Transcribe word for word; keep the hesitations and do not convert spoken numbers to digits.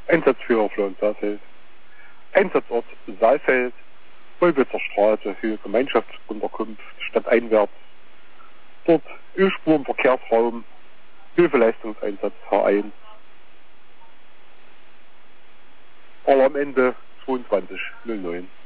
Einsatzführer Floh und Saalfeld. Einsatzort Saalfeld, Wolwitzer Straße, Höhe Gemeinschaftsunterkunft, stadteinwärts. Dort Ölspuren, Verkehrsraum, Hilfeleistungseinsatz H eins. Alarmende zweiundzwanzig null neun.